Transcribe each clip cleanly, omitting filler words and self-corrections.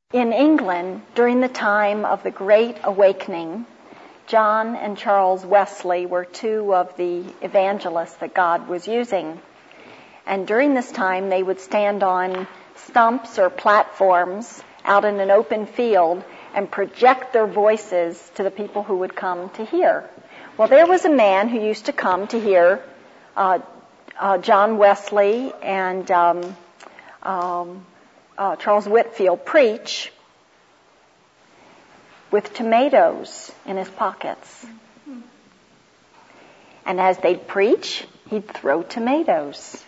In England, during the time of the Great Awakening, John and Charles Wesley were two of the evangelists that God was using. And during this time, they would stand on stumps or platforms out in an open field and project their voices to the people who would come to hear. Well, there was a man who used to come to hear John Wesley and Charles Whitefield preach with tomatoes in his pockets. And as they'd preach, he'd throw tomatoes.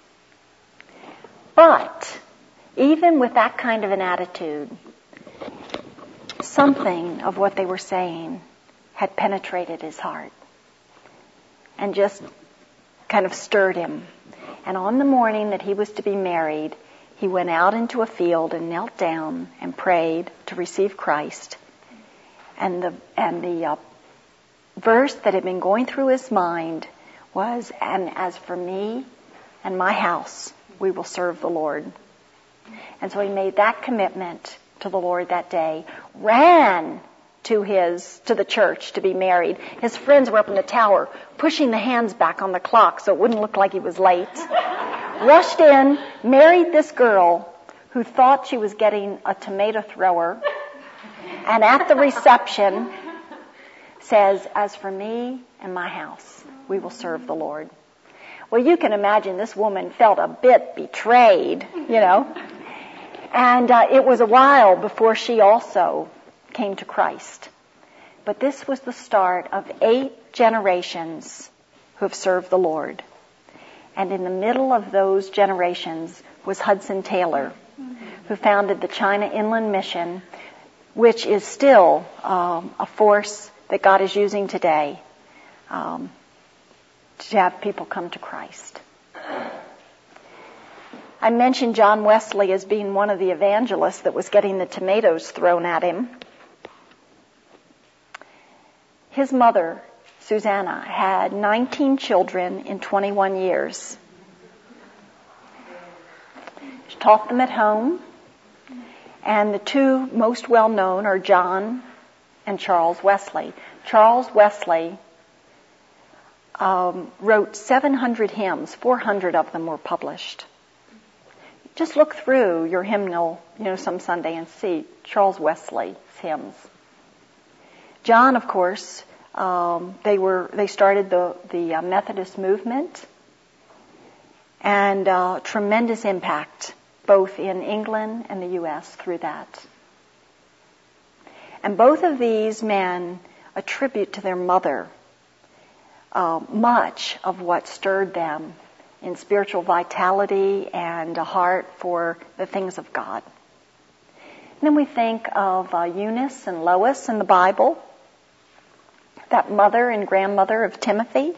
But even with that kind of an attitude, something of what they were saying had penetrated his heart and just kind of stirred him. And on the morning that he was to be married, he went out into a field and knelt down and prayed to receive Christ. And the verse that had been going through his mind was, "And as for me and my house, we will serve the Lord." And so he made that commitment to the Lord that day, ran to the church to be married. His friends were up in the tower pushing the hands back on the clock so it wouldn't look like he was late. Rushed in, married this girl who thought she was getting a tomato thrower, and at the reception says, "As for me and my house, we will serve the Lord." Well, you can imagine this woman felt a bit betrayed, And it was a while before she also came to Christ. But this was the start of 8 generations who have served the Lord. And in the middle of those generations was Hudson Taylor, who founded the China Inland Mission, which is still a force that God is using today to have people come to Christ. I mentioned John Wesley as being one of the evangelists that was getting the tomatoes thrown at him. His mother, Susanna, had 19 children in 21 years. She taught them at home, and the two most well-known are John and Charles Wesley. Charles Wesley wrote 700 hymns. 400 of them were published. Just look through your hymnal, some Sunday and see Charles Wesley's hymns. John, of course, they started the Methodist movement, and tremendous impact both in England and the U.S. through that. And both of these men attribute to their mother much of what stirred them in spiritual vitality and a heart for the things of God. And then we think of Eunice and Lois in the Bible, that mother and grandmother of Timothy.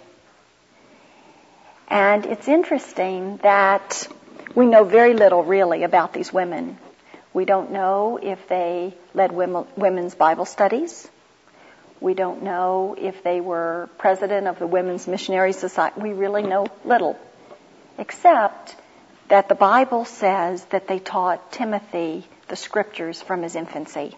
And it's interesting that we know very little really about these women. We don't know if they led women's Bible studies. We don't know if they were president of the Women's Missionary Society. We really know little, except that the Bible says that they taught Timothy the scriptures from his infancy.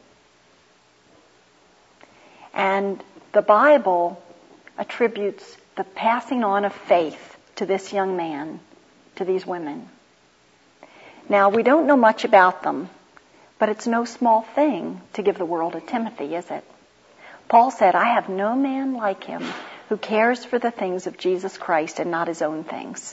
And the Bible attributes the passing on of faith to this young man, to these women. Now, we don't know much about them, but it's no small thing to give the world a Timothy, is it? Paul said, "I have no man like him who cares for the things of Jesus Christ and not his own things."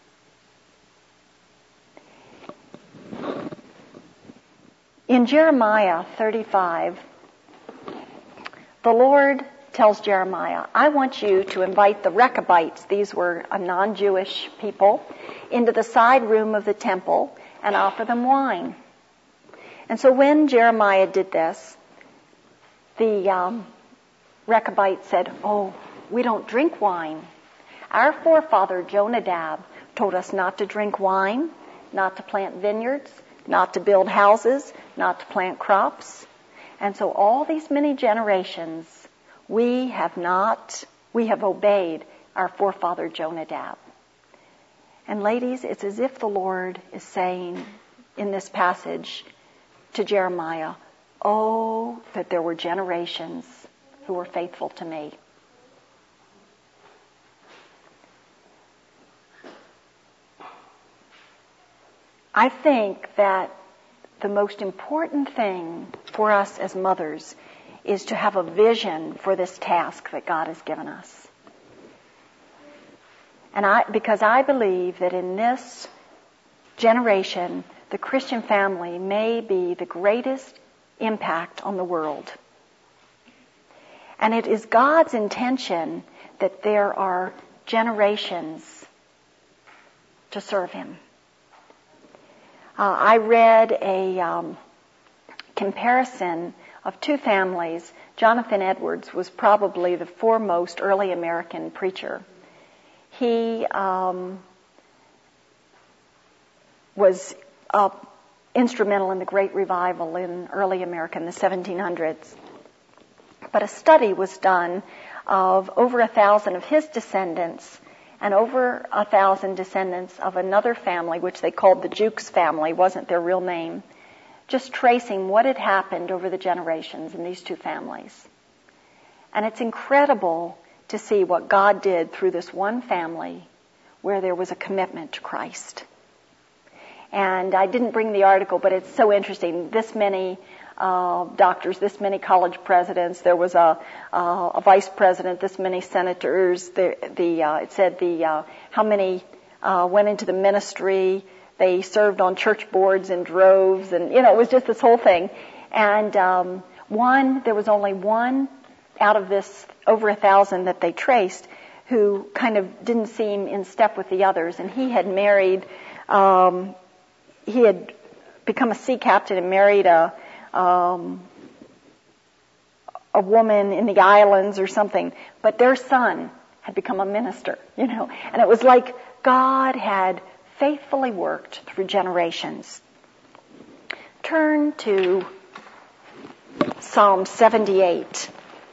In Jeremiah 35, the Lord tells Jeremiah, "I want you to invite the Rechabites," these were a non-Jewish people, "into the side room of the temple and offer them wine." And so when Jeremiah did this, the Rechabites said, "Oh, we don't drink wine. Our forefather Jonadab told us not to drink wine, not to plant vineyards, not to build houses, not to plant crops. And so all these many generations, we have obeyed our forefather Jonadab." And ladies, it's as if the Lord is saying in this passage to Jeremiah, "Oh, that there were generations who were faithful to me." I think that the most important thing for us as mothers is to have a vision for this task that God has given us. And because I believe that in this generation, the Christian family may be the greatest impact on the world. And it is God's intention that there are generations to serve Him. I read a comparison of two families. Jonathan Edwards was probably the foremost early American preacher. He was instrumental in the Great Revival in early America in the 1700s. But a study was done of over 1,000 of his descendants and over 1,000 descendants of another family, which they called the Jukes family, wasn't their real name, just tracing what had happened over the generations in these two families. And it's incredible to see what God did through this one family where there was a commitment to Christ. And I didn't bring the article, but it's so interesting. This many doctors, this many college presidents, there was a vice president, this many senators. It said how many went into the ministry. They served on church boards in droves, and it was just this whole thing. And there was only one out of this over 1,000 that they traced who kind of didn't seem in step with the others, and he had married. He had become a sea captain and married a woman in the islands or something, but their son had become a minister, and it was like God had faithfully worked through generations. Turn to Psalm 78.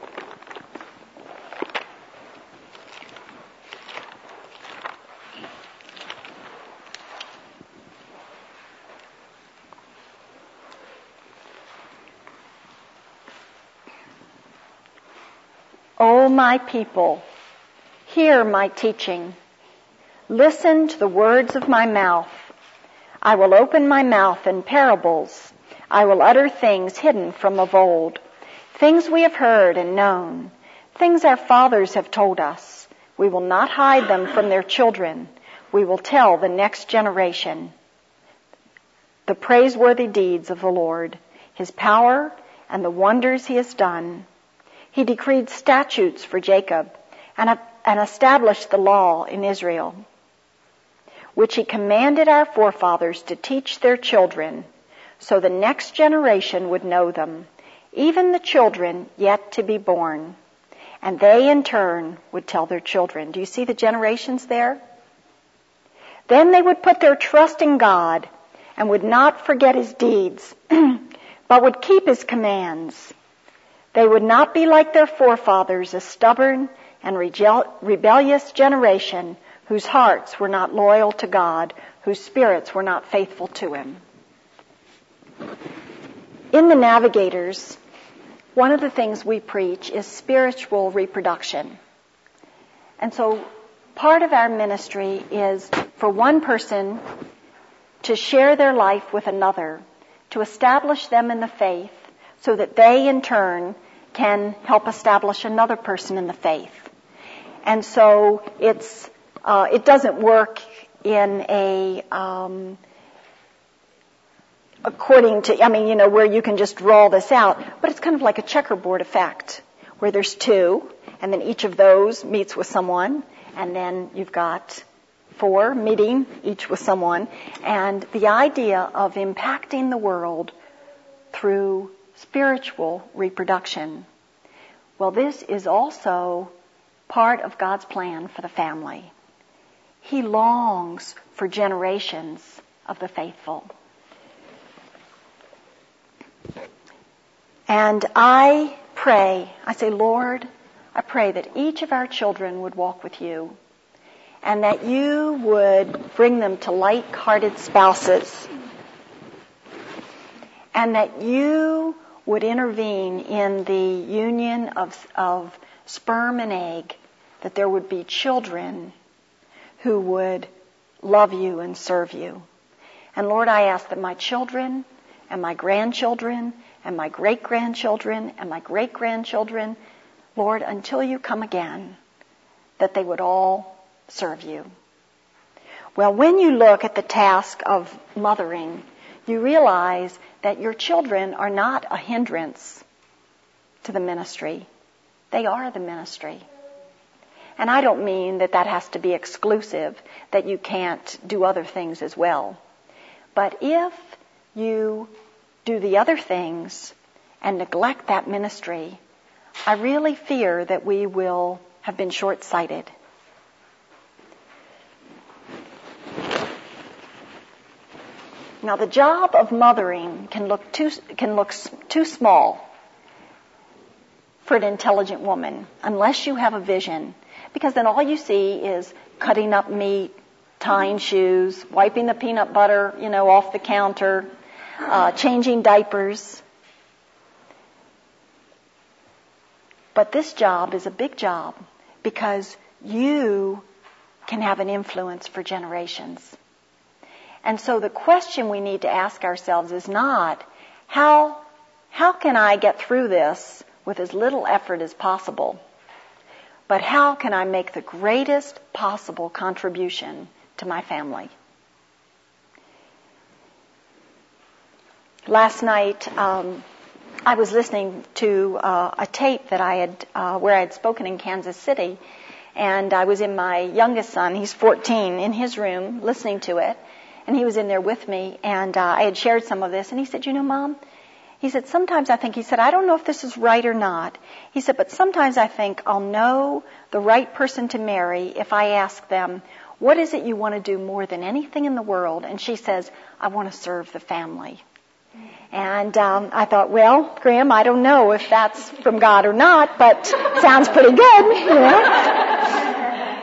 O my people, hear my teaching. Listen to the words of my mouth. I will open my mouth in parables. I will utter things hidden from of old, things we have heard and known, things our fathers have told us. We will not hide them from their children. We will tell the next generation the praiseworthy deeds of the Lord, His power and the wonders He has done. He decreed statutes for Jacob and established the law in Israel, which He commanded our forefathers to teach their children, so the next generation would know them, even the children yet to be born. And they in turn would tell their children. Do you see the generations there? Then they would put their trust in God and would not forget His deeds, but would keep His commands. They would not be like their forefathers, a stubborn and rebellious generation whose hearts were not loyal to God, whose spirits were not faithful to Him. In the Navigators, one of the things we preach is spiritual reproduction. And so part of our ministry is for one person to share their life with another, to establish them in the faith, so that they in turn can help establish another person in the faith. And so it doesn't work in a according to, where you can just draw this out, but it's kind of like a checkerboard effect, where there's two, and then each of those meets with someone, and then you've got 4 meeting each with someone, and the idea of impacting the world through spiritual reproduction. Well, this is also part of God's plan for the family. He longs for generations of the faithful. And I say, Lord, I pray that each of our children would walk with you, and that you would bring them to like-hearted spouses, and that you would intervene in the union of sperm and egg, that there would be children who would love you and serve you. And Lord, I ask that my children and my grandchildren and my great-grandchildren and my great-grandchildren, Lord, until you come again, that they would all serve you. Well, when you look at the task of mothering, you realize that your children are not a hindrance to the ministry. They are the ministry. And I don't mean that has to be exclusive, that you can't do other things as well. But if you do the other things and neglect that ministry, I really fear that we will have been short-sighted. Now, the job of mothering can look too small for an intelligent woman, unless you have a vision, because then all you see is cutting up meat, tying shoes, wiping the peanut butter, off the counter, changing diapers. But this job is a big job because you can have an influence for generations. And so the question we need to ask ourselves is not, how can I get through this with as little effort as possible? But how can I make the greatest possible contribution to my family? Last night, I was listening to a tape that where I had spoken in Kansas City, and I was in my youngest son, he's 14, in his room listening to it. And he was in there with me, and I had shared some of this. And he said, Mom, he said, sometimes I think, I don't know if this is right or not. He said, but sometimes I think I'll know the right person to marry if I ask them, what is it you want to do more than anything in the world? And she says, I want to serve the family. And I thought, well, Graham, I don't know if that's from God or not, but sounds pretty good,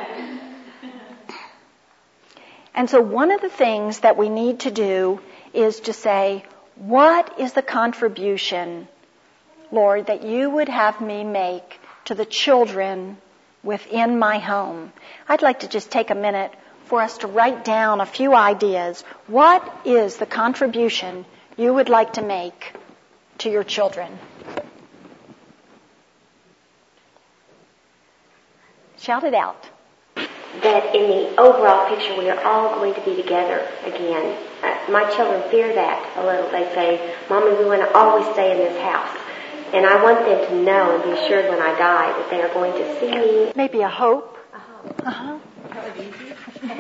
And so one of the things that we need to do is to say, what is the contribution, Lord, that you would have me make to the children within my home? I'd like to just take a minute for us to write down a few ideas. What is the contribution you would like to make to your children? Shout it out. That in the overall picture we are all going to be together again. My children fear that a little. They say, Mommy, we want to always stay in this house. And I want them to know and be assured when I die that they are going to see me. Maybe a hope. That was easy.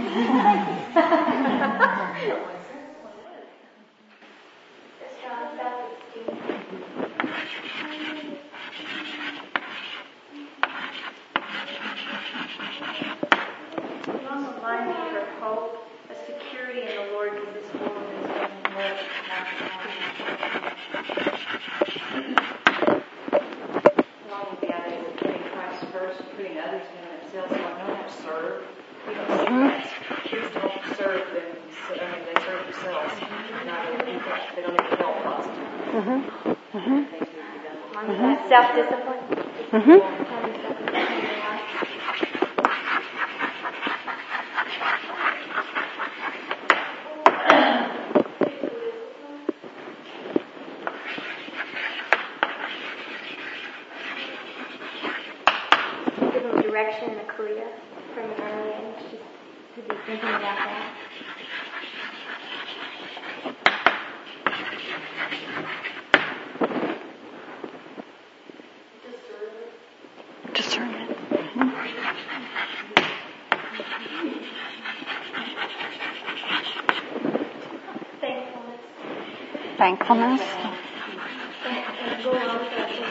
For hope, a security in the Lord, because this world is getting worse. Along with the idea of putting Christ first, putting others in themselves, so I don't have to serve. We don't see that. Kids don't serve them, they serve themselves. They don't even help lots of times. Self-discipline. Direction in a career from an early age, just to be thinking about that. Discernment. Thankfulness. And go on with that.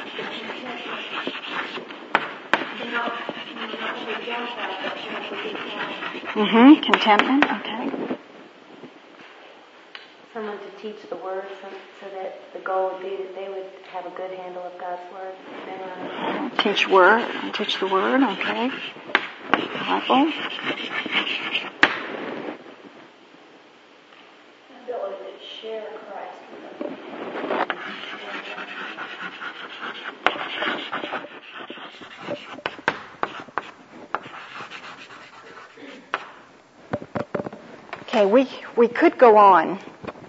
Contentment, okay. Someone to teach the Word so that the goal would be that they would have a good handle of God's Word. Teach the Word, okay. Bible. Ability to share Christ with them. Okay, we could go on.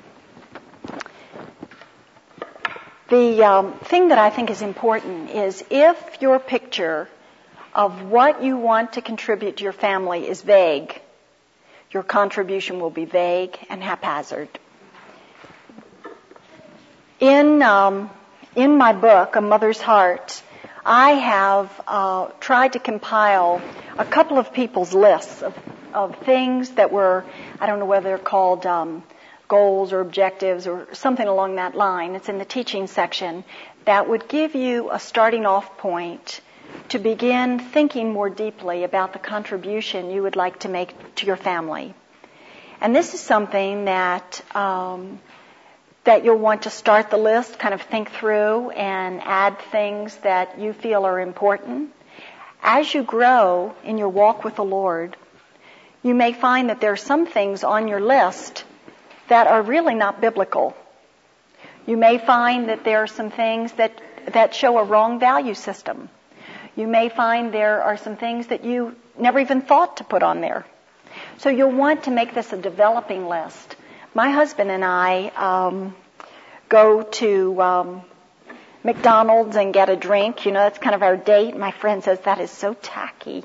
The thing that I think is important is if your picture of what you want to contribute to your family is vague, your contribution will be vague and haphazard. In my book, A Mother's Heart, I have tried to compile a couple of people's lists of things that were, I don't know whether they're called goals or objectives or something along that line. It's in the teaching section that would give you a starting off point to begin thinking more deeply about the contribution you would like to make to your family. And this is something that you'll want to start the list, kind of think through and add things that you feel are important. As you grow in your walk with the Lord, you may find that there are some things on your list that are really not biblical. You may find that there are some things that show a wrong value system. You may find there are some things that you never even thought to put on there. So you'll want to make this a developing list. My husband and I go to McDonald's and get a drink. You know, that's kind of our date. My friend says that is so tacky.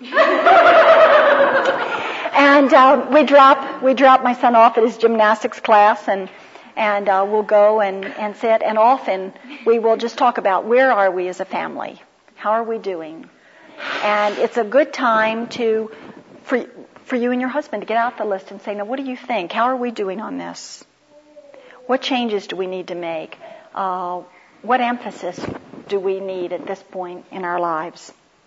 And we drop my son off at his gymnastics class, and we'll go and sit. And often we will just talk about where are we as a family, how are we doing, and it's a good time for you and your husband to get out the list and say, now what do you think? How are we doing on this? What changes do we need to make? What emphasis do we need at this point in our lives?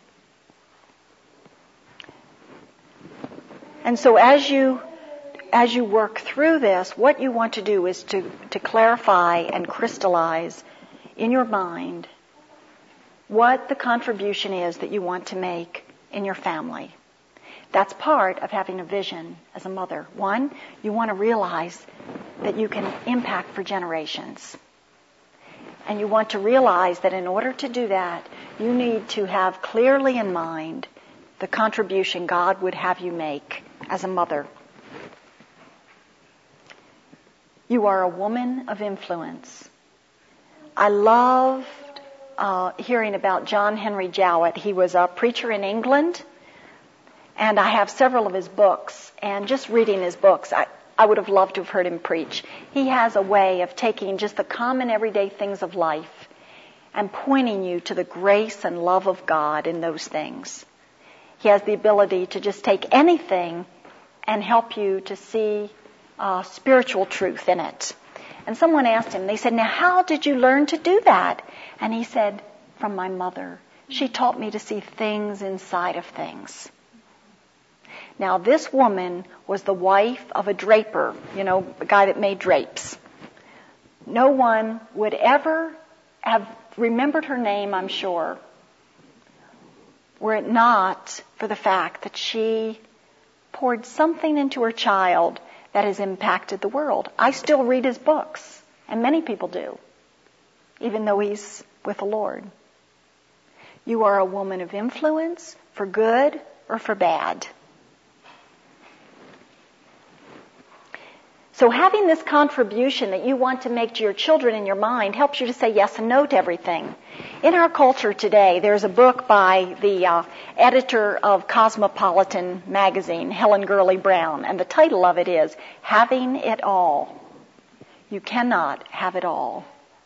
And so as you work through this, what you want to do is to clarify and crystallize in your mind what the contribution is that you want to make in your family. That's part of having a vision as a mother. One, you want to realize that you can impact for generations. And you want to realize that in order to do that, you need to have clearly in mind the contribution God would have you make as a mother. You are a woman of influence. I loved hearing about John Henry Jowett. He was a preacher in England, and I have several of his books. And just reading his books, I would have loved to have heard him preach. He has a way of taking just the common everyday things of life and pointing you to the grace and love of God in those things. He has the ability to just take anything and help you to see spiritual truth in it. And someone asked him, they said, now how did you learn to do that? And he said, from my mother. She taught me to see things inside of things. Now this woman was the wife of a draper, a guy that made drapes. No one would ever have remembered her name, I'm sure, were it not for the fact that she poured something into her child that has impacted the world. I still read his books, and many people do, even though he's with the Lord. You are a woman of influence, for good or for bad. So having this contribution that you want to make to your children in your mind helps you to say yes and no to everything. In our culture today, there's a book by the editor of Cosmopolitan magazine, Helen Gurley Brown, and the title of it is Having It All. You cannot have it all.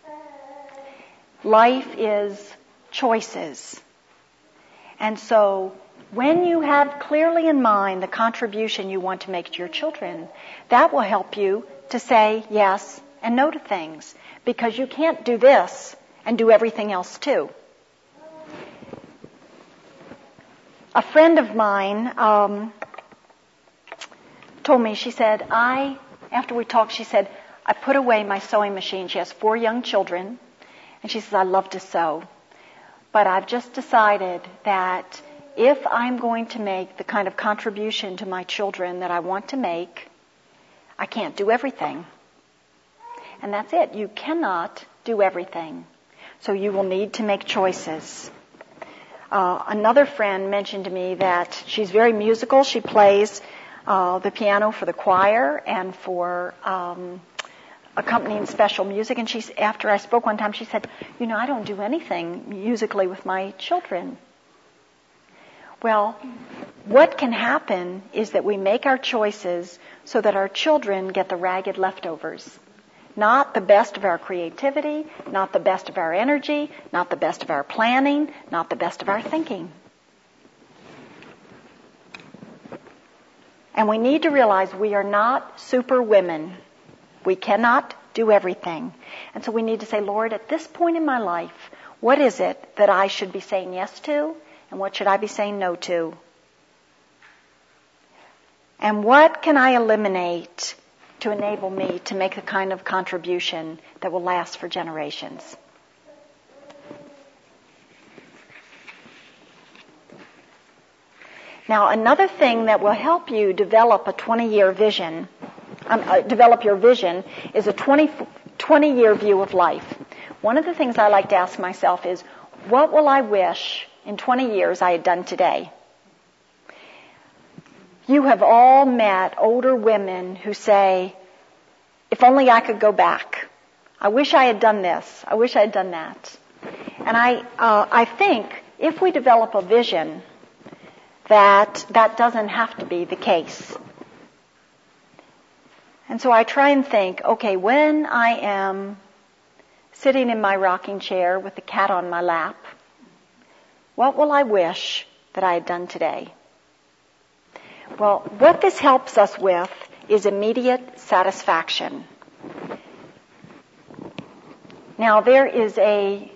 Life is choices. And so when you have clearly in mind the contribution you want to make to your children, that will help you to say yes and no to things, because you can't do this and do everything else too. A friend of mine told me, she said, after we talked, she said, I put away my sewing machine. She has 4 young children, and she says, I love to sew. But I've just decided that if I'm going to make the kind of contribution to my children that I want to make, I can't do everything. And that's it. You cannot do everything. So you will need to make choices. Another friend mentioned to me that she's very musical. She plays the piano for the choir and for accompanying special music. And after I spoke one time, she said, I don't do anything musically with my children. Well, what can happen is that we make our choices so that our children get the ragged leftovers. Not the best of our creativity, not the best of our energy, not the best of our planning, not the best of our thinking. And we need to realize we are not super women. We cannot do everything. And so we need to say, Lord, at this point in my life, what is it that I should be saying yes to, and what should I be saying no to? And what can I eliminate to enable me to make the kind of contribution that will last for generations? Now, another thing that will help you develop a 20-year vision, develop your vision, is a 20-year view of life. One of the things I like to ask myself is, what will I wish in 20 years I had done today? You have all met older women who say, if only I could go back. I wish I had done this. I wish I had done that. And I think if we develop a vision, that doesn't have to be the case. And so I try and think, okay, when I am sitting in my rocking chair with the cat on my lap, what will I wish that I had done today? Well, what this helps us with is immediate satisfaction. Now, there is a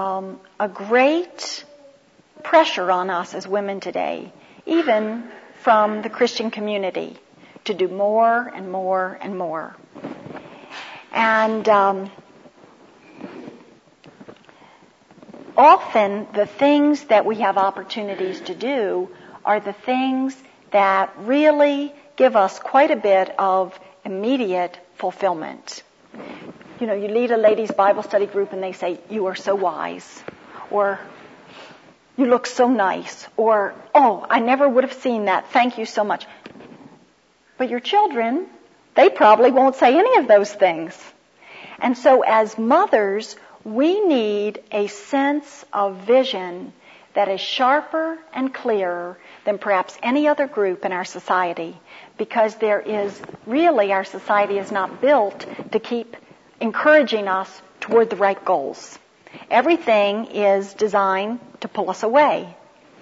great pressure on us as women today, even from the Christian community, to do more and more and more. And often the things that we have opportunities to do are the things that really give us quite a bit of immediate fulfillment. You lead a ladies' Bible study group and they say, you are so wise, or you look so nice, or, oh, I never would have seen that, thank you so much. But your children, they probably won't say any of those things. And so as mothers, we need a sense of vision that is sharper and clearer than perhaps any other group in our society, because our society is not built to keep encouraging us toward the right goals. Everything is designed to pull us away.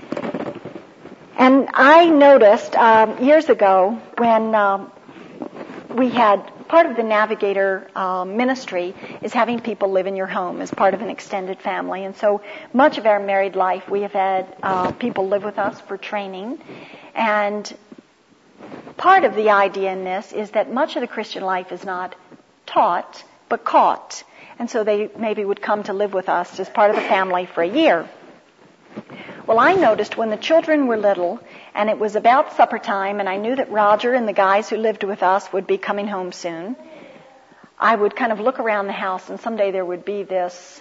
And I noticed years ago when we had part of the Navigator ministry is having people live in your home as part of an extended family. And so much of our married life, we have had people live with us for training. And part of the idea in this is that much of the Christian life is not taught, but caught. And so they maybe would come to live with us as part of the family for a year. Well, I noticed when the children were little and it was about supper time and I knew that Roger and the guys who lived with us would be coming home soon, I would kind of look around the house and someday there would be this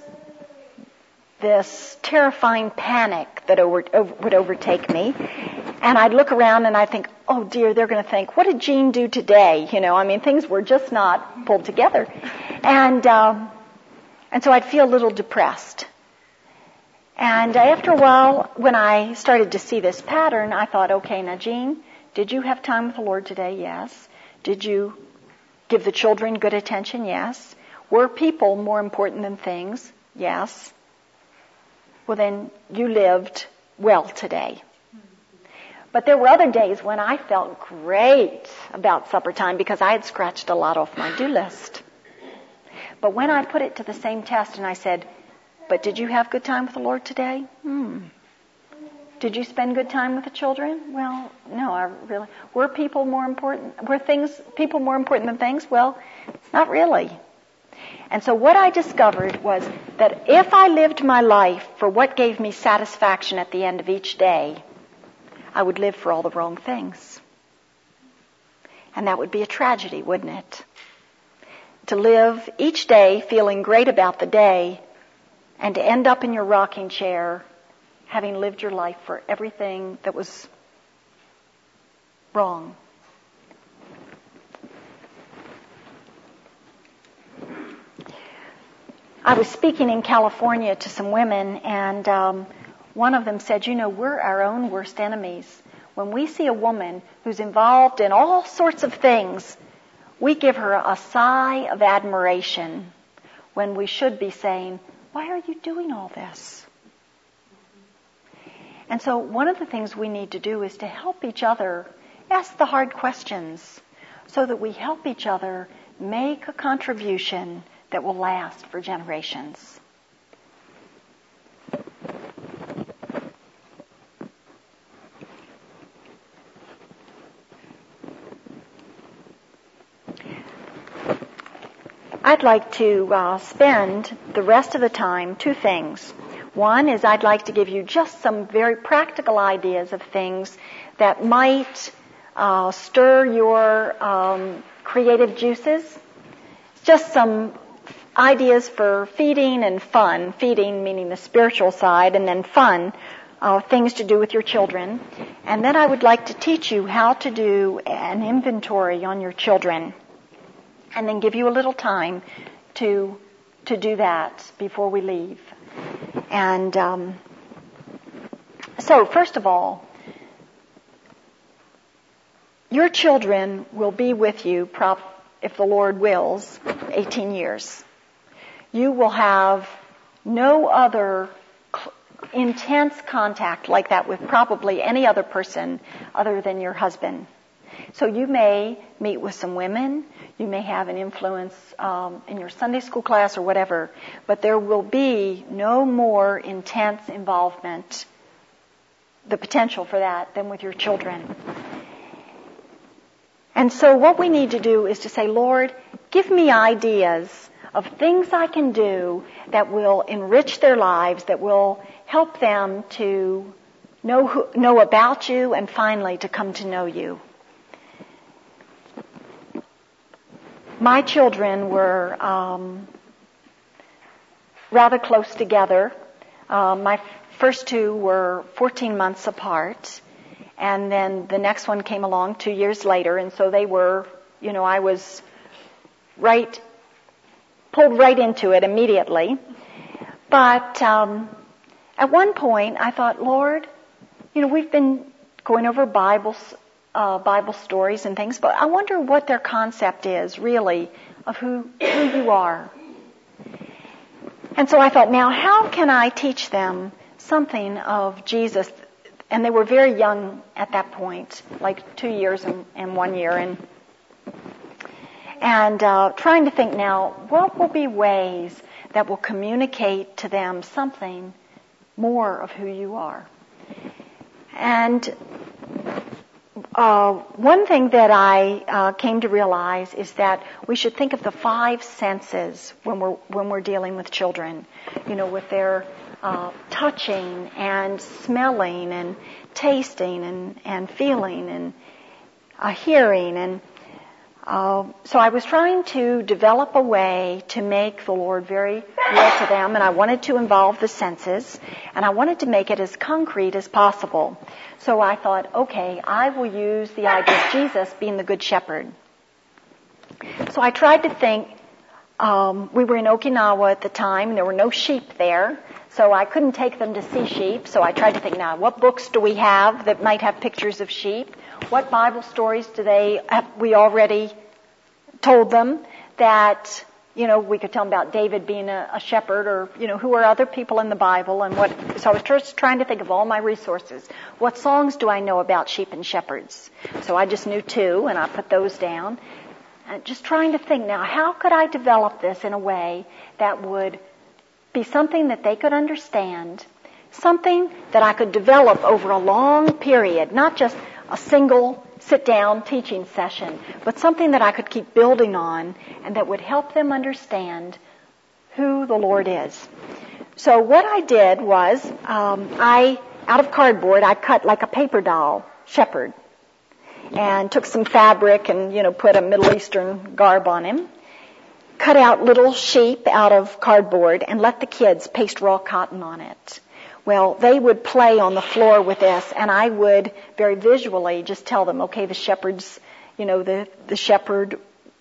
terrifying panic that would overtake me. And I'd look around and I'd think, oh dear, they're going to think, what did Jean do today? Things were just not pulled together. And so I'd feel a little depressed. And after a while, when I started to see this pattern, I thought, okay, now Jean, did you have time with the Lord today? Yes. Did you give the children good attention? Yes. Were people more important than things? Yes. Well, then you lived well today. But there were other days when I felt great about supper time because I had scratched a lot off my do list. But when I put it to the same test and I said, but did you have good time with the Lord today? Did you spend good time with the children? Well, no, were people more important? Were people more important than things? Well, not really. And so what I discovered was that if I lived my life for what gave me satisfaction at the end of each day, I would live for all the wrong things. And that would be a tragedy, wouldn't it? To live each day feeling great about the day and to end up in your rocking chair having lived your life for everything that was wrong. I was speaking in California to some women, and one of them said, we're our own worst enemies. When we see a woman who's involved in all sorts of things, we give her a sigh of admiration when we should be saying, why are you doing all this? And so one of the things we need to do is to help each other ask the hard questions so that we help each other make a contribution that will last for generations. I'd like to spend the rest of the time two things. One is I'd like to give you just some very practical ideas of things that might stir your creative juices. Just some ideas for feeding and fun. Feeding meaning the spiritual side, and then fun, things to do with your children. And then I would like to teach you how to do an inventory on your children, and then give you a little time to do that before we leave. And so, first of all, your children will be with you, if the Lord wills, 18 years. You will have no other intense contact like that with probably any other person other than your husband. So you may meet with some women, you may have an influence in your Sunday school class or whatever, but there will be no more intense involvement, the potential for that, than with your children. And so what we need to do is to say, Lord, give me ideas of things I can do that will enrich their lives, that will help them to know about you and finally to come to know you. My children were rather close together. My first two were 14 months apart, and then the next one came along 2 years later, and so they were, I was pulled right into it immediately. But at one point I thought, Lord, we've been going over Bible stories and things, but I wonder what their concept is, really, of who you are. And so I thought, now how can I teach them something of Jesus? And they were very young at that point, like 2 years and 1 year, and trying to think now, what will be ways that will communicate to them something more of who you are? And one thing that I came to realize is that we should think of the 5 senses when we're dealing with children, with their touching and smelling and tasting and feeling and hearing. And so I was trying to develop a way to make the Lord very real to them, and I wanted to involve the senses, and I wanted to make it as concrete as possible. So I thought, okay, I will use the idea of Jesus being the Good Shepherd. So I tried to think, we were in Okinawa at the time, and there were no sheep there, so I couldn't take them to see sheep. So I tried to think, now, what books do we have that might have pictures of sheep? What Bible stories we already told them that, we could tell them about David being a shepherd, or, who are other people in the Bible, and so I was just trying to think of all my resources. What songs do I know about sheep and shepherds? So I just knew 2, and I put those down. And just trying to think, now, how could I develop this in a way that would be something that they could understand, something that I could develop over a long period, not just a single sit-down teaching session, but something that I could keep building on and that would help them understand who the Lord is. So what I did was, out of cardboard, I cut like a paper doll shepherd and took some fabric and, put a Middle Eastern garb on him, cut out little sheep out of cardboard and let the kids paste raw cotton on it. Well, they would play on the floor with this, and I would very visually just tell them, okay, the shepherd's, the shepherd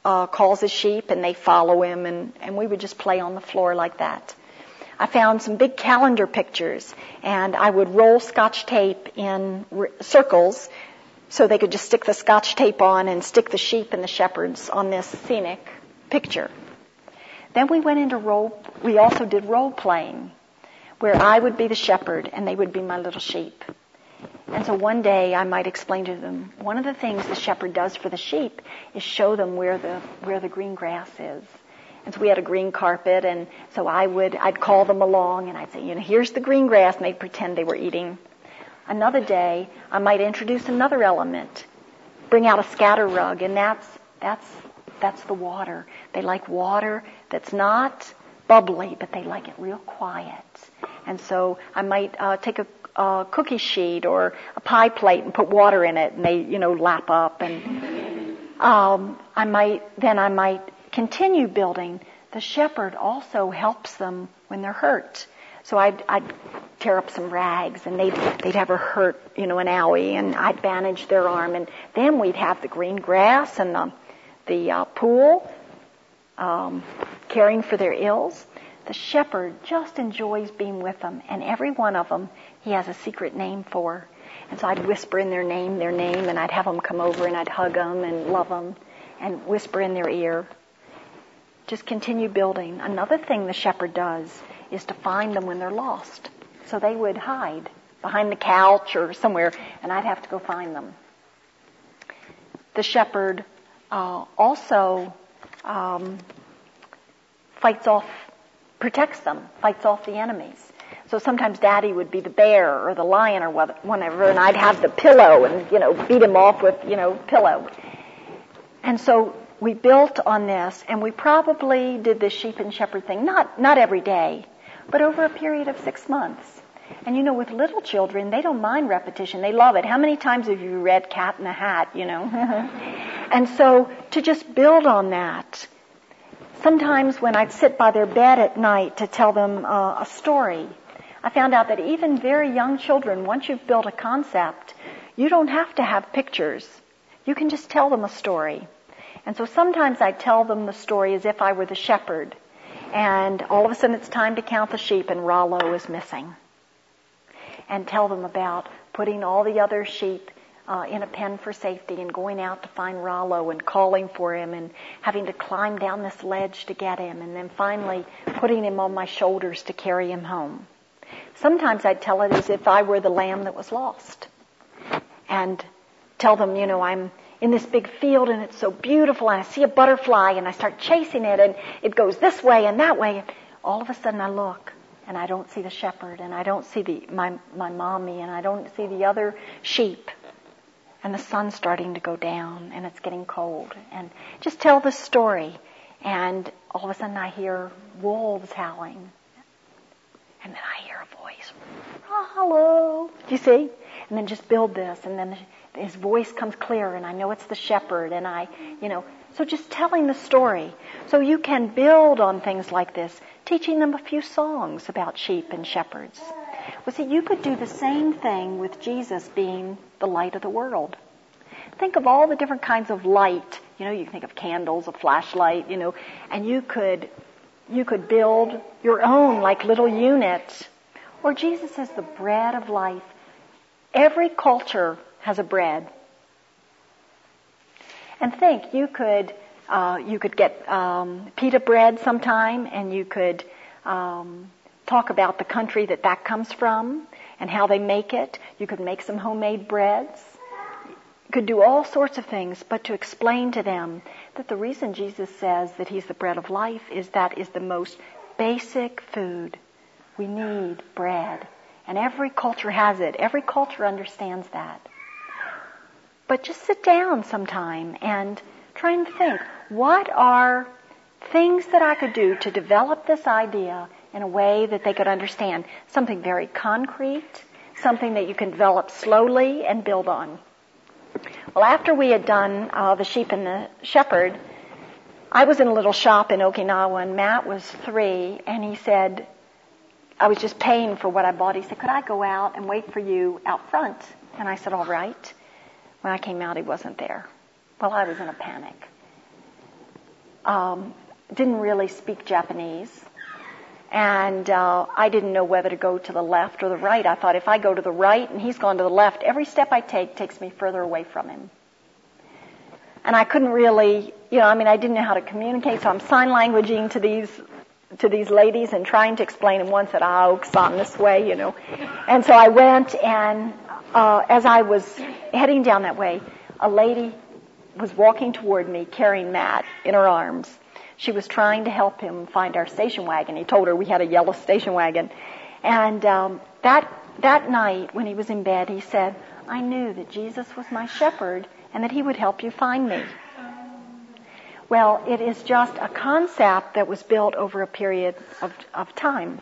calls his sheep and they follow him, and we would just play on the floor like that. I found some big calendar pictures, and I would roll Scotch tape in circles so they could just stick the Scotch tape on and stick the sheep and the shepherds on this scenic picture. Then we went into we also did role playing, where I would be the shepherd and they would be my little sheep. And so one day I might explain to them, one of the things the shepherd does for the sheep is show them where the green grass is. And so we had a green carpet, and so I'd call them along and I'd say, here's the green grass, and they'd pretend they were eating. Another day I might introduce another element, bring out a scatter rug, and that's the water. They like water that's not bubbly, but they like it real quiet. And so I might take a cookie sheet or a pie plate and put water in it, and they, lap up. And I might continue building. The shepherd also helps them when they're hurt. So I'd tear up some rags, and they'd have a hurt, an owie, and I'd bandage their arm, and then we'd have the green grass and the pool, caring for their ills. The shepherd just enjoys being with them, and every one of them he has a secret name for. And so I'd whisper in their name, and I'd have them come over and I'd hug them and love them and whisper in their ear. Just continue building. Another thing the shepherd does is to find them when they're lost. So they would hide behind the couch or somewhere, and I'd have to go find them. The shepherd also protects them, fights off the enemies. So sometimes Daddy would be the bear or the lion or whatever, and I'd have the pillow and, beat him off with, pillow. And so we built on this, and we probably did the sheep and shepherd thing, not every day, but over a period of 6 months. And with little children, they don't mind repetition. They love it. How many times have you read Cat in the Hat, And so to just build on that, sometimes when I'd sit by their bed at night to tell them a story, I found out that even very young children, once you've built a concept, you don't have to have pictures. You can just tell them a story. And so sometimes I tell them the story as if I were the shepherd, and all of a sudden it's time to count the sheep and Rollo is missing. And tell them about putting all the other sheep in a pen for safety and going out to find Rollo and calling for him and having to climb down this ledge to get him, and then finally putting him on my shoulders to carry him home. Sometimes I'd tell it as if I were the lamb that was lost. And tell them, I'm in this big field and it's so beautiful and I see a butterfly and I start chasing it and it goes this way and that way. All of a sudden I look and I don't see the shepherd and I don't see my mommy and I don't see the other sheep. And the sun's starting to go down and it's getting cold. And just tell the story. And all of a sudden I hear wolves howling. And then I hear a voice. Oh, hello. Do you see? And then just build this. And then his voice comes clear and I know it's the shepherd. And so just telling the story. So you can build on things like this, teaching them a few songs about sheep and shepherds. Well, see, you could do the same thing with Jesus being the light of the world. Think of all the different kinds of light. You can think of candles, a flashlight, and you could build your own like little units. Or Jesus is the bread of life. Every culture has a bread. And think, you could get pita bread sometime, and you could talk about the country that comes from and how they make it. You could make some homemade breads. You could do all sorts of things, but to explain to them that the reason Jesus says that he's the bread of life is that is the most basic food. We need bread. And every culture has it. Every culture understands that. But just sit down sometime and try and think, what are things that I could do to develop this idea in a way that they could understand? Something very concrete, something that you can develop slowly and build on. Well, after we had done the sheep and the shepherd, I was in a little shop in Okinawa, and Matt was 3, and he said, I was just paying for what I bought. He said, could I go out and wait for you out front? And I said, all right. When I came out, he wasn't there. Well, I was in a panic. didn't really speak Japanese. And I didn't know whether to go to the left or the right. I thought if I go to the right and he's gone to the left, every step I take takes me further away from him. And I couldn't really, I didn't know how to communicate, so I'm sign languaging to these ladies and trying to explain, and one said, it's on this way, And so I went, and as I was heading down that way, a lady was walking toward me carrying Matt in her arms. She was trying to help him find our station wagon. He told her we had a yellow station wagon. And that night, when he was in bed, he said, I knew that Jesus was my shepherd and that he would help you find me. Well, it is just a concept that was built over a period of time.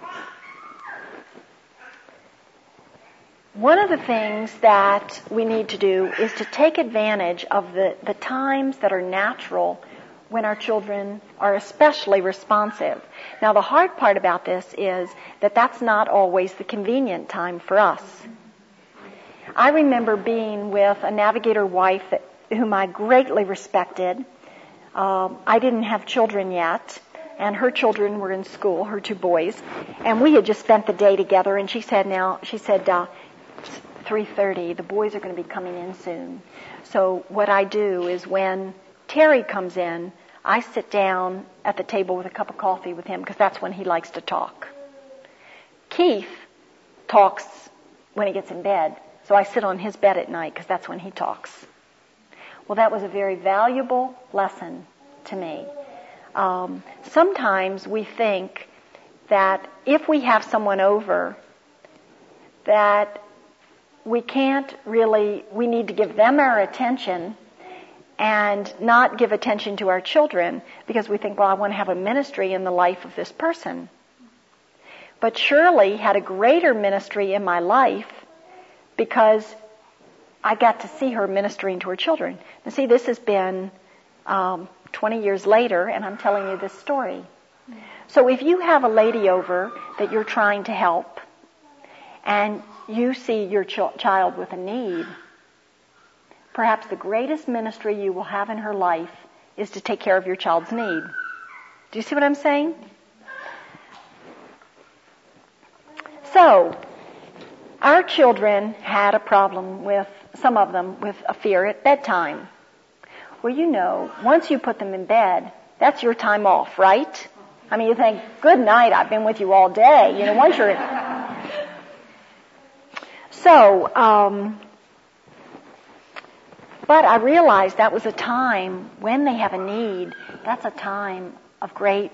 One of the things that we need to do is to take advantage of the times that are natural when our children are especially responsive. Now, the hard part about this is that that's not always the convenient time for us. I remember being with a navigator wife whom I greatly respected. I didn't have children yet, and her children were in school, her two boys, and we had just spent the day together, and she said, 3:30, the boys are going to be coming in soon. So what I do is when Terry comes in, I sit down at the table with a cup of coffee with him because that's when he likes to talk. Keith talks when he gets in bed, so I sit on his bed at night because that's when he talks. Well, that was a very valuable lesson to me. Sometimes we think that if we have someone over, that we need to give them our attention and not give attention to our children because we think, I want to have a ministry in the life of this person. But Shirley had a greater ministry in my life because I got to see her ministering to her children. Now see, this has been 20 years later, and I'm telling you this story. So if you have a lady over that you're trying to help, and you see your child with a need, perhaps the greatest ministry you will have in her life is to take care of your child's need. Do you see what I'm saying? So, our children had a problem with, some of them, with a fear at bedtime. Well, once you put them in bed, that's your time off, right? I mean, you think, good night, I've been with you all day. Once you're So, but I realized that was a time when they have a need, that's a time of great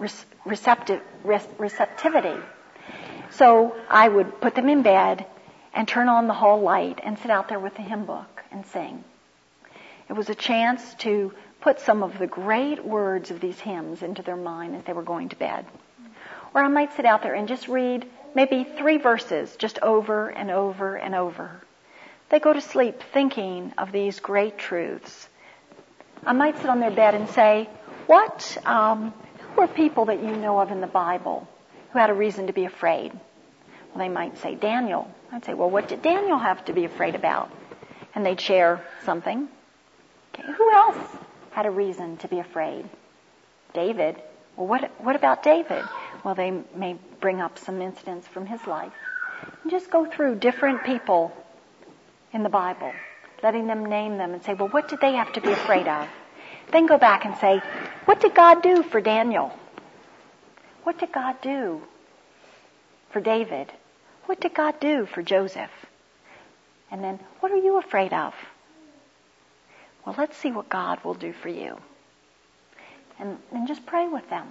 receptivity. So I would put them in bed and turn on the hall light and sit out there with the hymn book and sing. It was a chance to put some of the great words of these hymns into their mind as they were going to bed. Or I might sit out there and just read maybe 3 verses just over and over and over. They go to sleep thinking of these great truths. I might sit on their bed and say, who are people that you know of in the Bible who had a reason to be afraid? Well, they might say Daniel. I'd say, what did Daniel have to be afraid about? And they'd share something. Okay, who else had a reason to be afraid? David. Well, what about David? Well, they may bring up some incidents from his life. And just go through different people in the Bible, letting them name them and say, what did they have to be afraid of? Then go back and say, what did God do for Daniel? What did God do for David? What did God do for Joseph? And then, what are you afraid of? Well, let's see what God will do for you. And just pray with them.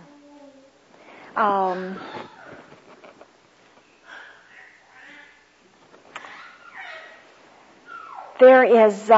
There is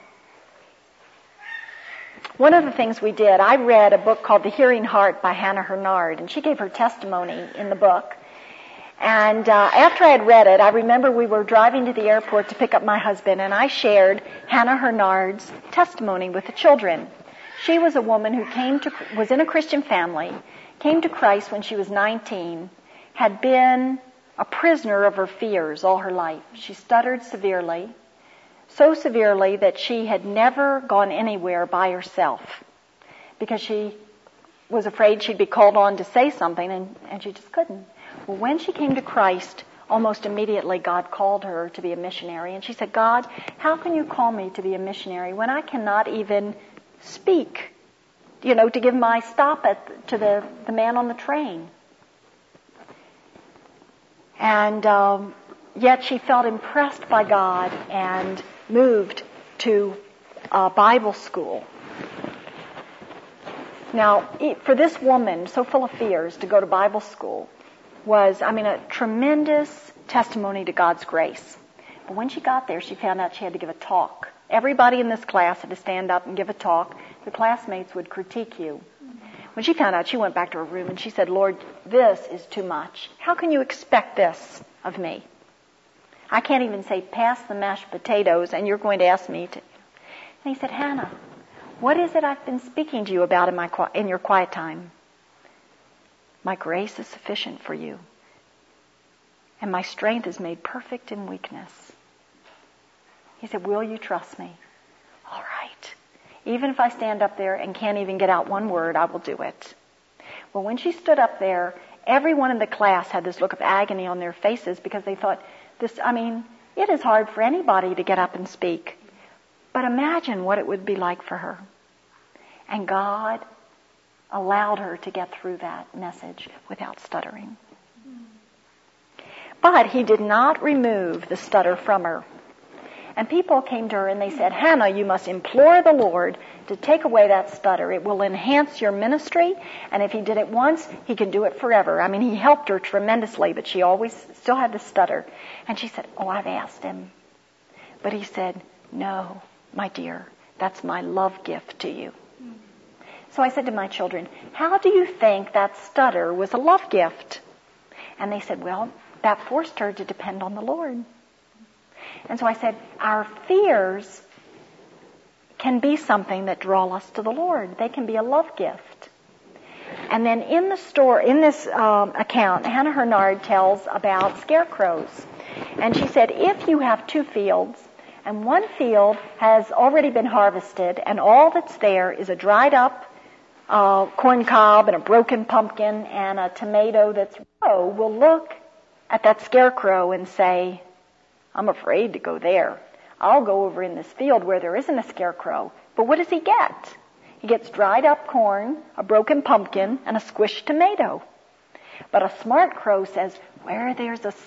one of the things we did. I read a book called The Hearing Heart by Hannah Hurnard, and she gave her testimony in the book. And after I had read it, I remember we were driving to the airport to pick up my husband, and I shared Hannah Hurnard's testimony with the children. She was a woman who was in a Christian family, came to Christ when she was 19, had been a prisoner of her fears all her life. She stuttered severely, so severely that she had never gone anywhere by herself. because she was afraid she'd be called on to say something, and she just couldn't. Well, when she came to Christ, almost immediately God called her to be a missionary. And she said, God, how can you call me to be a missionary when I cannot even speak, to give my stop to the man on the train? And yet she felt impressed by God and moved to Bible school. Now, for this woman, so full of fears, to go to Bible school was, a tremendous testimony to God's grace. But when she got there, she found out she had to give a talk. Everybody in this class had to stand up and give a talk. The classmates would critique you. When she found out, she went back to her room and she said, Lord, this is too much. How can you expect this of me? I can't even say, pass the mashed potatoes, and you're going to ask me to. And he said, Hannah, what is it I've been speaking to you about in your quiet time? My grace is sufficient for you, and my strength is made perfect in weakness. He said, will you trust me? All right. Even if I stand up there and can't even get out one word, I will do it. Well, when she stood up there, everyone in the class had this look of agony on their faces because they thought, it is hard for anybody to get up and speak. But imagine what it would be like for her. And God allowed her to get through that message without stuttering. But He did not remove the stutter from her. And people came to her and they said, Hannah, you must implore the Lord to take away that stutter. It will enhance your ministry, and if He did it once, He can do it forever. He helped her tremendously, but she always still had to stutter. And she said, I've asked Him. But He said, no, my dear, that's my love gift to you. So I said to my children, how do you think that stutter was a love gift? And they said, well, that forced her to depend on the Lord. And so I said, our fears can be something that draw us to the Lord. They can be a love gift. And then in this account, Hannah Hurnard tells about scarecrows. And she said, if you have 2 fields, and one field has already been harvested, and all that's there is a dried up corn cob and a broken pumpkin and a tomato that's raw, will look at that scarecrow and say, I'm afraid to go there. I'll go over in this field where there isn't a scarecrow. But what does he get? He gets dried up corn, a broken pumpkin, and a squished tomato. But a smart crow says, where there's a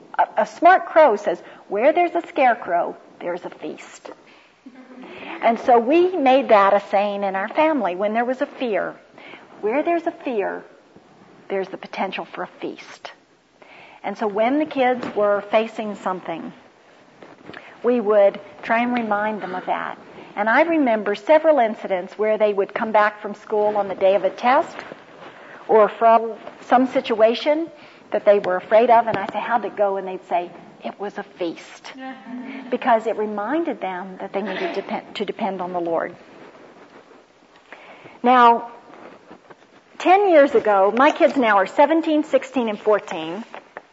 scarecrow, there's a feast. And so we made that a saying in our family when there was a fear. Where there's a fear, there's the potential for a feast. And so when the kids were facing something, we would try and remind them of that. And I remember several incidents where they would come back from school on the day of a test or from some situation that they were afraid of, and I'd say, how'd it go? And they'd say, it was a feast. Because it reminded them that they needed to depend on the Lord. Now, 10 years ago, my kids now are 17, 16, and 14.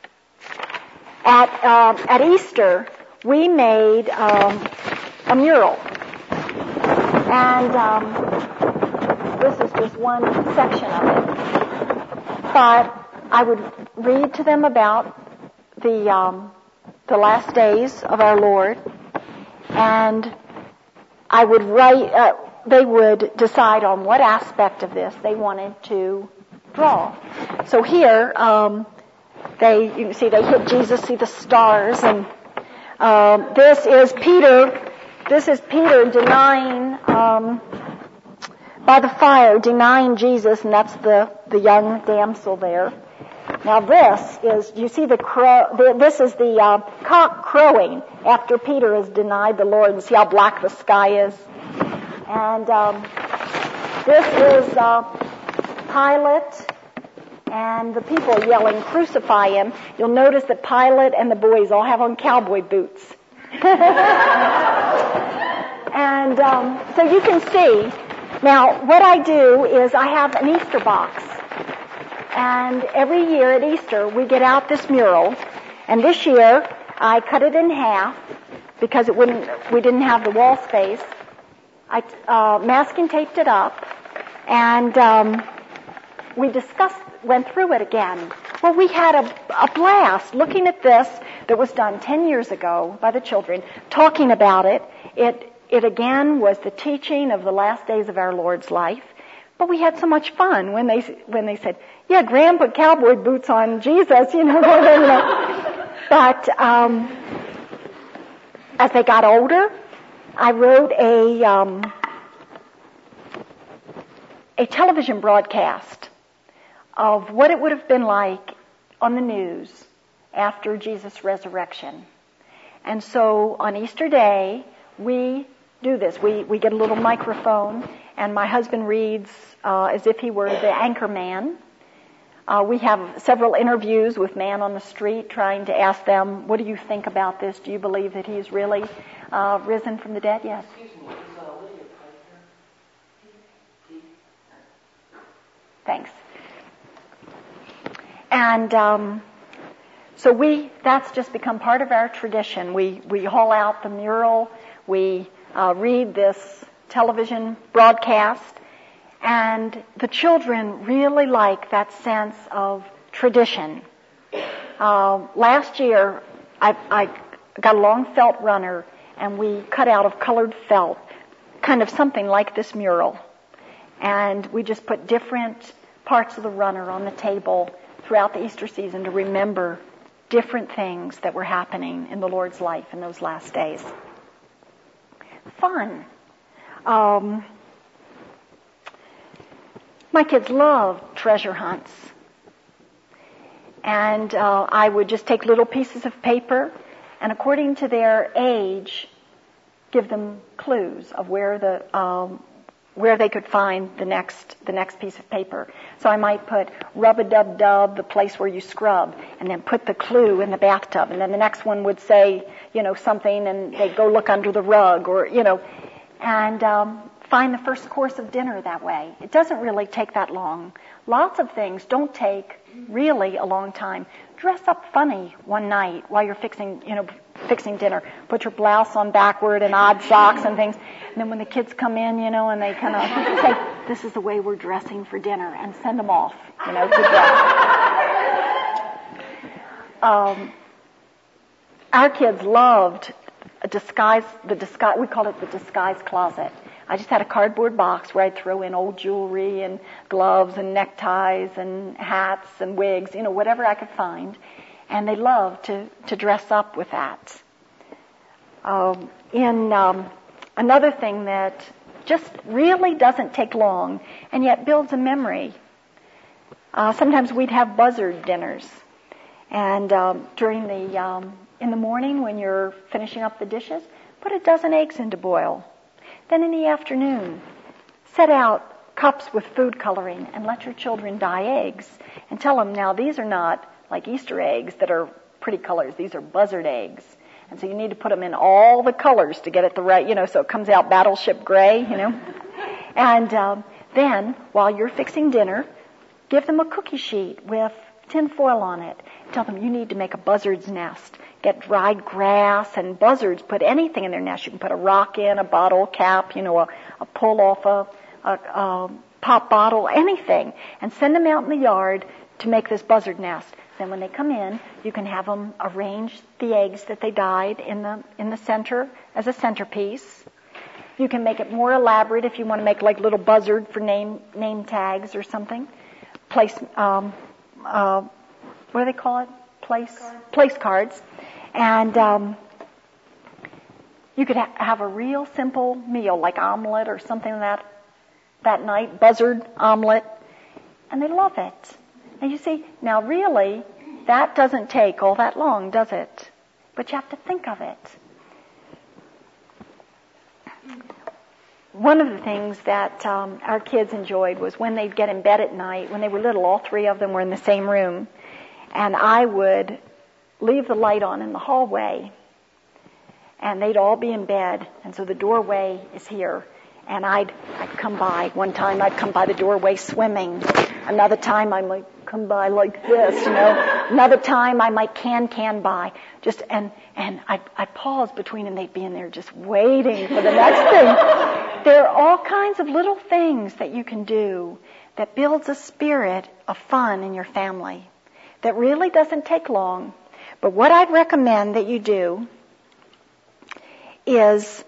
At Easter, we made a mural. And this is just one section of it. But I would read to them about the last days of our Lord, and I would write, they would decide on what aspect of this they wanted to draw. So here, you can see they hit Jesus, see the stars, and this is Peter denying, by the fire, denying Jesus, and that's the young damsel there. Now this is, you see the crow, this is the cock crowing after Peter has denied the Lord, and see how black the sky is. And this is Pilate and the people yelling, crucify him. You'll notice that Pilate and the boys all have on cowboy boots. And so you can see, now what I do is I have an Easter box. And every year at Easter, we get out this mural. And this year, I cut it in half because we didn't have the wall space. I masking taped it up And we went through it again. Well, we had a blast looking at this that was done 10 years ago by the children, talking about it. It again was the teaching of the last days of our Lord's life. But we had so much fun when they said, yeah, Graham put cowboy boots on Jesus, you know. But as they got older, I wrote a television broadcast of what it would have been like on the news after Jesus' resurrection. And so on Easter Day, we do this. We get a little microphone, and my husband reads as if he were the anchor man. We have several interviews with man on the street trying to ask them, what do you think about this? Do you believe that he's really risen from the dead? Yes. Excuse me, is Lydia Piper? Thanks. And so that's just become part of our tradition. We haul out the mural, we read this television broadcast, and the children really like that sense of tradition. Last year, I got a long felt runner, and we cut out of colored felt, kind of something like this mural. And we just put different parts of the runner on the table throughout the Easter season to remember different things that were happening in the Lord's life in those last days. Fun. My kids love treasure hunts. And I would just take little pieces of paper and according to their age, give them clues of where they could find the next piece of paper. So I might put rub-a-dub-dub, the place where you scrub, and then put the clue in the bathtub. And then the next one would say, something, and they'd go look under the rug, or, and find the first course of dinner that way. It doesn't really take that long. Lots of things don't take really a long time. Dress up funny one night while you're fixing dinner. Put your blouse on backward and odd socks and things. And then when the kids come in, and they kind of say, this is the way we're dressing for dinner, and send them off, to dress. Our kids loved we called it the disguise closet. I just had a cardboard box where I'd throw in old jewelry and gloves and neckties and hats and wigs, whatever I could find. And they loved to dress up with that. Another thing that just really doesn't take long and yet builds a memory. Sometimes we'd have buzzard dinners. And in the morning when you're finishing up the dishes, put a dozen eggs in to boil. Then in the afternoon, set out cups with food coloring and let your children dye eggs and tell them, now these are not like Easter eggs that are pretty colors. These are buzzard eggs. And so you need to put them in all the colors to get it the right, so it comes out battleship gray, And then, while you're fixing dinner, give them a cookie sheet with tin foil on it. Tell them you need to make a buzzard's nest. Get dried grass and buzzards. Put anything in their nest. You can put a rock in, a bottle cap, a pull off a pop bottle, anything. And send them out in the yard to make this buzzard nest. Then when they come in, you can have them arrange the eggs that they dyed in the center as a centerpiece. You can make it more elaborate if you want to make like little buzzard for name tags or something. Place, what do they call it? Place cards. And you could have a real simple meal like omelet or something that night, buzzard omelet, and they love it. And you see, now really, that doesn't take all that long, does it? But you have to think of it. One of the things that our kids enjoyed was when they'd get in bed at night, when they were little, all three of them were in the same room, and I would leave the light on in the hallway, and they'd all be in bed, and so the doorway is here. And I'd come by. One time I'd come by the doorway swimming. Another time I might come by like this, Another time I might can by. And I'd pause between and they'd be in there just waiting for the next thing. There are all kinds of little things that you can do that builds a spirit of fun in your family that really doesn't take long. But what I'd recommend that you do is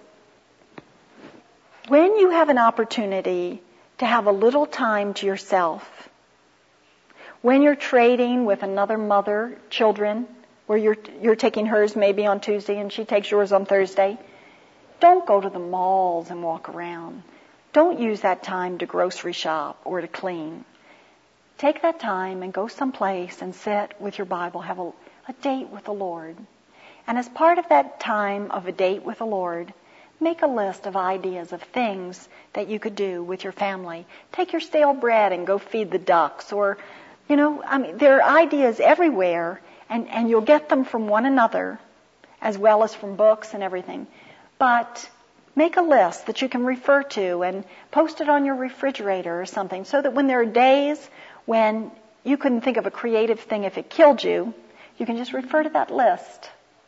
when you have an opportunity to have a little time to yourself, when you're trading with another mother, children, where you're taking hers maybe on Tuesday and she takes yours on Thursday, don't go to the malls and walk around. Don't use that time to grocery shop or to clean. Take that time and go someplace and sit with your Bible, have a date with the Lord. And as part of that time of a date with the Lord, make a list of ideas of things that you could do with your family. Take your stale bread and go feed the ducks, or, there are ideas everywhere, and you'll get them from one another as well as from books and everything. But make a list that you can refer to and post it on your refrigerator or something, so that when there are days when you couldn't think of a creative thing if it killed you, you can just refer to that list.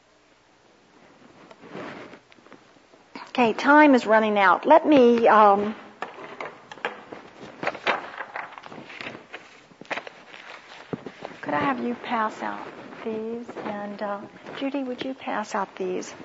Okay, time is running out. Let me could I have you pass out these? And Judy, would you pass out these?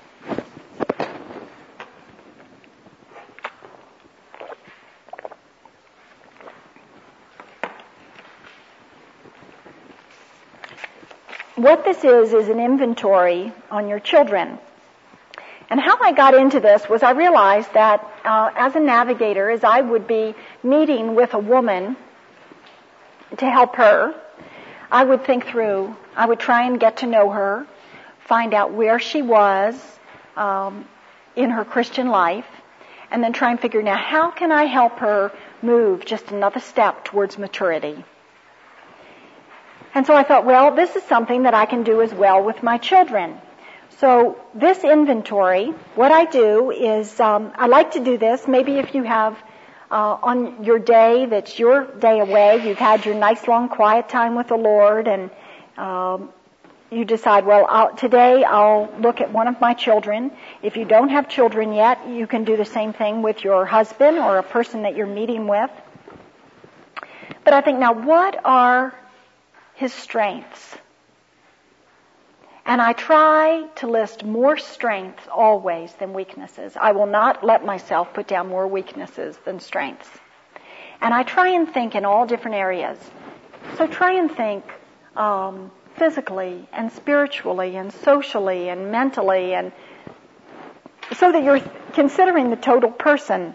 What this is an inventory on your children. And how I got into this was I realized that as a navigator, as I would be meeting with a woman to help her, I would think through, I would try and get to know her, find out where she was in her Christian life, and then try and figure, now how can I help her move just another step towards maturity? And so I thought, well, this is something that I can do as well with my children. So this inventory, what I do is, I like to do this, maybe if you have on your day that's your day away, you've had your nice long quiet time with the Lord, and you decide, well, today I'll look at one of my children. If you don't have children yet, you can do the same thing with your husband or a person that you're meeting with. But I think, now what are his strengths? And I try to list more strengths always than weaknesses. I will not let myself put down more weaknesses than strengths. And I try and think in all different areas. So try and think physically and spiritually and socially and mentally, and so that you're considering the total person.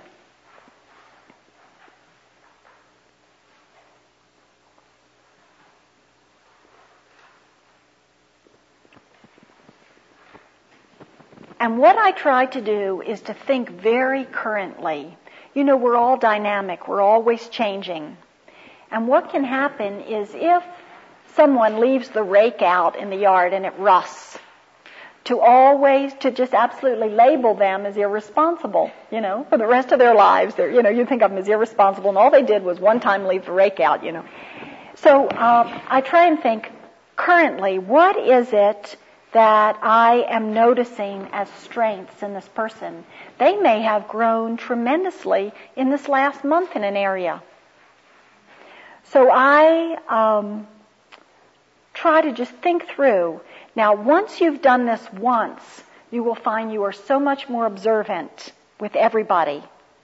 And what I try to do is to think very currently. We're all dynamic. We're always changing. And what can happen is if someone leaves the rake out in the yard and it rusts, to just absolutely label them as irresponsible, for the rest of their lives. You think of them as irresponsible, and all they did was one time leave the rake out, So I try and think currently, what is it that I am noticing as strengths in this person? They may have grown tremendously in this last month in an area. So I try to just think through. Now, once you've done this once, you will find you are so much more observant with everybody.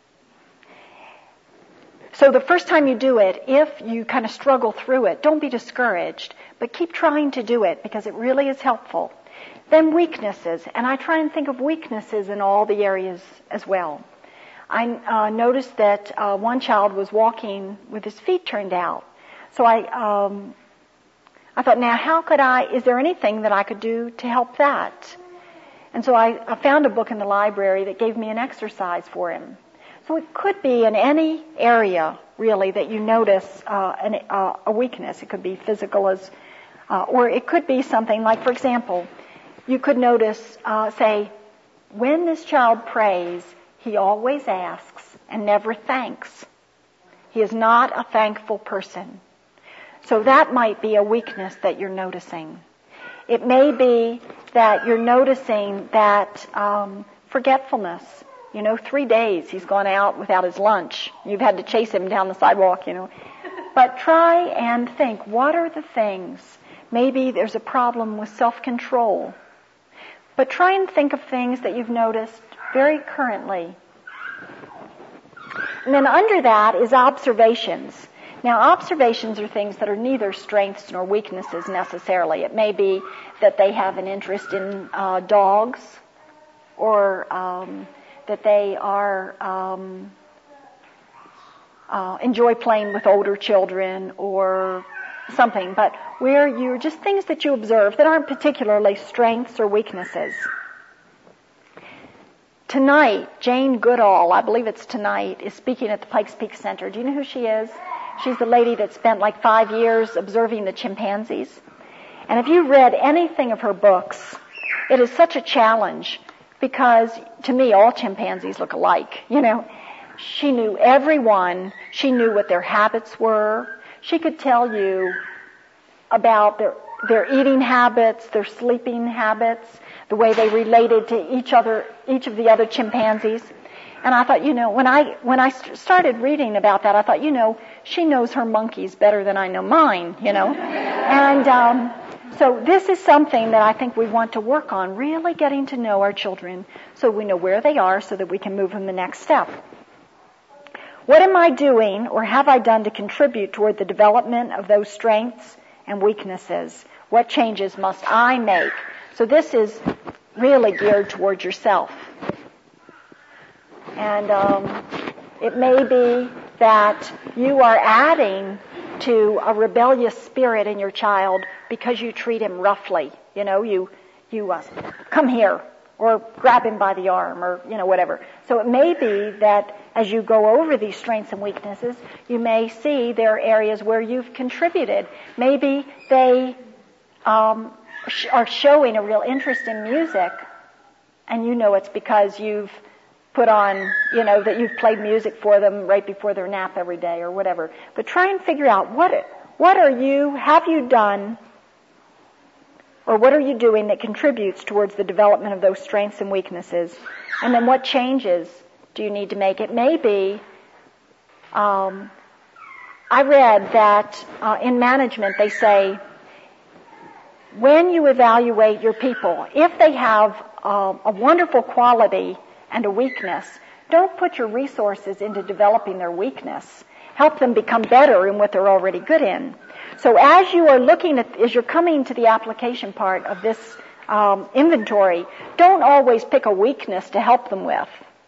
So the first time you do it, if you kind of struggle through it, don't be discouraged, but keep trying to do it because it really is helpful. Then weaknesses, and I try and think of weaknesses in all the areas as well. I noticed that one child was walking with his feet turned out. So I thought, now is there anything that I could do to help that? And so I found a book in the library that gave me an exercise for him. So it could be in any area, really, that you notice a weakness. It could be physical or it could be something like, for example, you could notice, say, when this child prays, he always asks and never thanks. He is not a thankful person. So that might be a weakness that you're noticing. It may be that you're noticing that forgetfulness. 3 days he's gone out without his lunch. You've had to chase him down the sidewalk, But try and think, what are the things? Maybe there's a problem with self-control. But try and think of things that you've noticed very currently. And then under that is observations. Now, observations are things that are neither strengths nor weaknesses necessarily. It may be that they have an interest in dogs, or that they are enjoy playing with older children or something. But where you're just things that you observe that aren't particularly strengths or weaknesses. Tonight, Jane Goodall, I believe it's tonight, is speaking at the Pikes Peak Center. Do you know who she is? She's the lady that spent like 5 years observing the chimpanzees. And if you read anything of her books, it is such a challenge because, to me, all chimpanzees look alike, She knew everyone. She knew what their habits were. She could tell you about their eating habits, their sleeping habits, the way they related to each of the other chimpanzees. And I thought, when I started reading about that, I thought, she knows her monkeys better than I know mine, And so this is something that I think we want to work on, really getting to know our children so we know where they are so that we can move them the next step. What am I doing or have I done to contribute toward the development of those strengths and weaknesses? What changes must I make? So this is really geared towards yourself. And it may be that you are adding to a rebellious spirit in your child because you treat him roughly. You come here, or grab him by the arm, or, whatever. So it may be that as you go over these strengths and weaknesses, you may see there are areas where you've contributed. Maybe they are showing a real interest in music, and it's because you've put on, that you've played music for them right before their nap every day or whatever. But try and figure out have you done, or what are you doing that contributes towards the development of those strengths and weaknesses? And then what changes do you need to make? It may be, I read that in management they say, when you evaluate your people, if they have a wonderful quality and a weakness, don't put your resources into developing their weakness. Help them become better in what they're already good in. So as you are as you're coming to the application part of this inventory, don't always pick a weakness to help them with.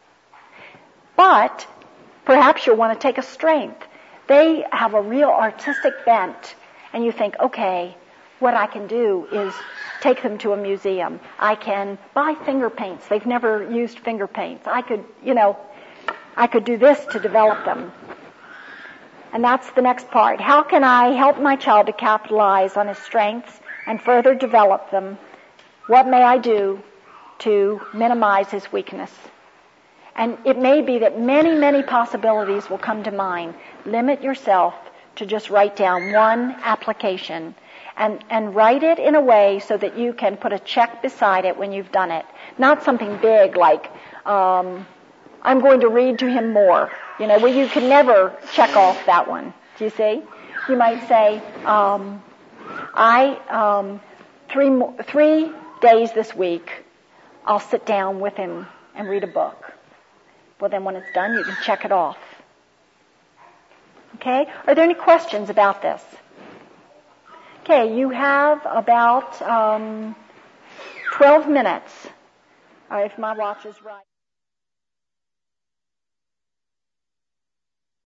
But perhaps you'll want to take a strength. They have a real artistic bent, and you think, okay, what I can do is take them to a museum. I can buy finger paints. They've never used finger paints. I could do this to develop them. And that's the next part. How can I help my child to capitalize on his strengths and further develop them? What may I do to minimize his weakness? And it may be that many, many possibilities will come to mind. Limit yourself to just write down one application. And write it in a way so that you can put a check beside it when you've done it. Not something big like, I'm going to read to him more. Where you can never check off that one. Do you see? You might say, 3 days this week, I'll sit down with him and read a book. Well, then when it's done, you can check it off. Okay? Are there any questions about this? Okay, you have about 12 minutes, if my watch is right.